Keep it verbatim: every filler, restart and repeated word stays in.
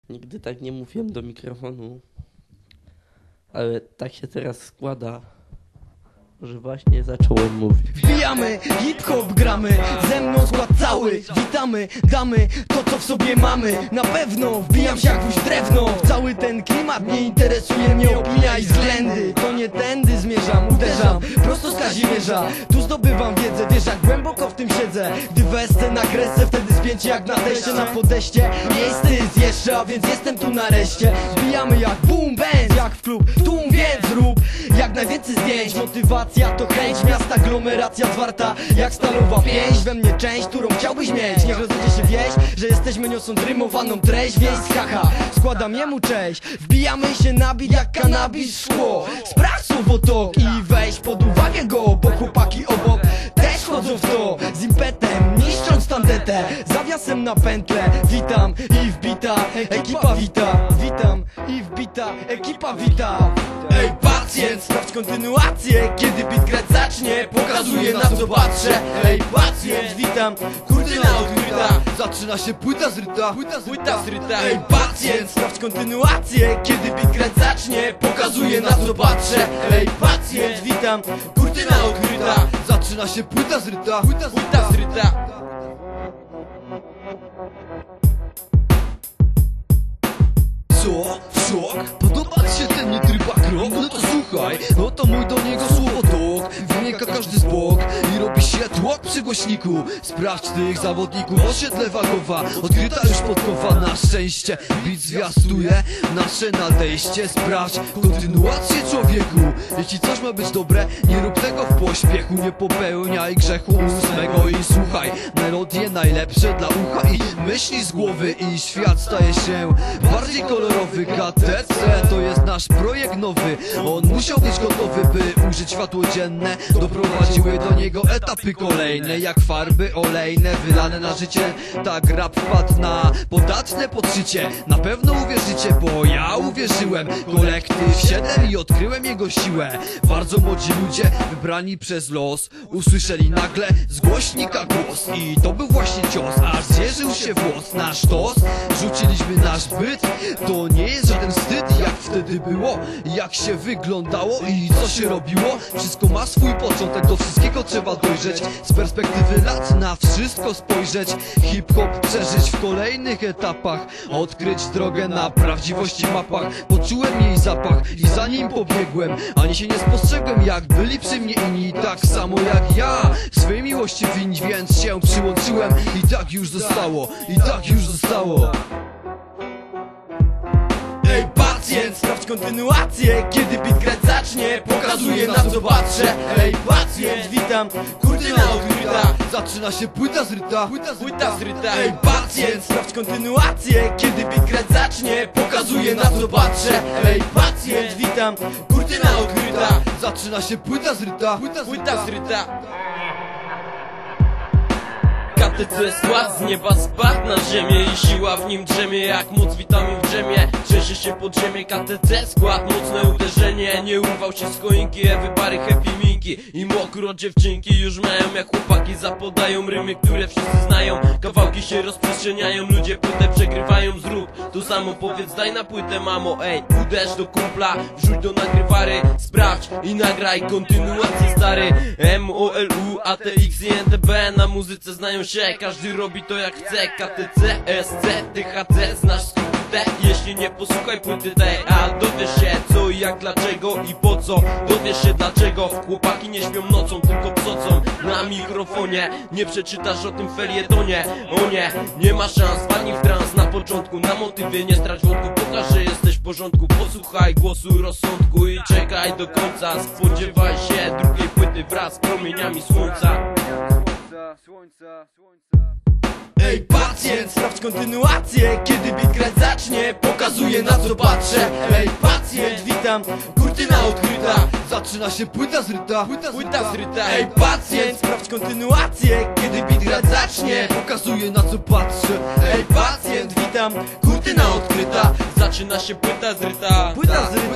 Nigdy tak nie mówiłem do mikrofonu, ale tak się teraz składa, że właśnie zacząłem mówić. Wbijamy, hip-hop gramy, ze mną skład cały. Witamy, damy to co w sobie mamy. Na pewno wbijam się jak w drewno. Cały ten klimat nie interesuje mnie opinia i względy. To nie tędy zmierzam, uderzam prosto z Kazimierza. Tu zdobywam wiedzę, wiesz jak głęboko w tym siedzę. Gdy wescę na kresce, wtedy spięcie jak na teście. Na podejście miejsce jest jeszcze, a więc jestem tu nareszcie. Wbijamy jak boom band, jak w klub tłum, więc rób jak najwięcej zdjęć. Motywacja to chęć, miasta aglomeracja zwarta jak stalowa pięść. We mnie część, którą chciałbyś mieć. Niech rozejdzie się wieść, że jesteśmy niosąc rymowaną treść. Wieść haha, składam jemu cześć. Wbijamy się na bit jak kanabis w szkło. Sprawdź słowotok i weź pod uwagę go, bo chłopaki obok też chodzą w to z impetem, niszcząc tandetę. Zawiasem na pętlę, witam i wbita ekipa wita. Witam i wbita ekipa wita. Ej pacjent, sprawdź kontynuację, kiedy beat grać zacznie, pokazuje na co patrzę. Ej pacjent, witam, kurtyna odkryta. Zaczyna się płyta zryta, płyta zryta, Płyta zryta. Ej pacjent, sprawdź kontynuację, kiedy beat grać zacznie, pokazuje na co patrzę. Ej pacjent, witam, kurtyna odkryta. Zaczyna się płyta zryta, płyta zryta, Płyta zryta. Co? Szok? Podoba ci się ten nietryba krok? No to słuchaj, no to mój do niego słowotok. Wymięka każdy z bok i robi się tłok przy głośniku. Sprawdź tych zawodników, osiedle Wagowa, odkryta już podkowa. Na szczęście beat zwiastuje nasze nadejście. Sprawdź kontynuację człowieku. Jeśli coś ma być dobre, nie rób tego w pośpiechu. Nie popełniaj grzechu ósmego i słuchaj melodie najlepsze dla ucha i myśli z głowy. I świat staje się bardziej kolorowy. K T C to jest nasz projekt nowy. On musiał być gotowy, by ujrzeć światło dzienne. Doprowadziły do niego etapy kolejne, jak farby olejne wylane na życie. Tak rap wpadł na podatne podszycie. Na pewno uwierzycie, bo ja uwierzyłem. Kolektyw siedem i odkryłem jego siłę. Bardzo młodzi ludzie, wybrani przez los, usłyszeli nagle z głośnika głos. I to był właśnie cios, aż zjeżył się włos. Nasz tos, rzuciliśmy nasz byt. To nie jest żaden wstyd, jak wtedy było, jak się wyglądało i co się robiło. Wszystko ma swój początek, do wszystkiego trzeba dojrzeć. Z perspektywy lat na wszystko spojrzeć. Hip-hop przeżyć w kolejnych etapach, odkryć drogę na prawdziwości mapach. Poczułem jej zapach i za nim pobiegłem, ani się nie spostrzegłem, jak byli przy mnie inni. Tak samo jak ja swej miłości winni, więc się przyłączyłem. I tak już zostało, i tak już zostało. Ej pacjent, sprawdź kontynuację, kiedy beat grać zacznie, pokazuje na co patrzę. Ej pacjent, witam, kurtyna odkryta. Zaczyna się płyta zryta, płyta zryta, Płyta zryta. Ej pacjent, sprawdź kontynuację, kiedy beat grać zacznie, pokazuje na co patrzę. Ej pacjent, witam, kurtyna odkryta. Zaczyna się płyta zryta, płyta zryta, Płyta zryta. K T C skład z nieba spadł na ziemię i siła w nim drzemie jak moc witamin w drzemie. Trzęsie się pod ziemię K T C skład, mocne uderzenie. Nie urwał się z choinki, Everybody happy minki. I mokro dziewczynki już mają, jak chłopaki zapodają rymy, które wszyscy znają. Kawałki się rozprzestrzeniają, ludzie płytę przegrywają. Zrób to samo, powiedz daj na płytę mamo. Ej, uderz do kumpla, wrzuć do nagrywary. Sprawdź i nagraj kontynuację stary. M O L U, A T X i N T B na muzyce znają się. Każdy robi to jak chce. K T C, S C, T H C, znasz skróty T. Jeśli nie posłuchaj płyty tej, a dowiesz się co i jak, dlaczego i po co. Dowiesz się dlaczego chłopaki nie śpią nocą, tylko psocą na mikrofonie. Nie przeczytasz o tym felietonie. O nie, nie ma szans, wpadnij w trans na początku. Na motywie nie strać wątku, pokaż, że jesteś w porządku. Posłuchaj głosu rozsądku i czekaj do końca. Spodziewaj się drugiej płyty wraz z promieniami słońca. Słońca, słońca. Ej pacjent, sprawdź kontynuację, kiedy beat grać zacznie, pokazuje na co patrzę. Ej pacjent, witam, kurtyna odkryta. Zaczyna się płyta zryta, płyta zryta, Płyta zryta. Ej pacjent, sprawdź kontynuację, kiedy beat grać zacznie, pokazuje na co patrzę. Ej pacjent, witam, kurtyna odkryta. Zaczyna się płyta zryta. Płyta zryta.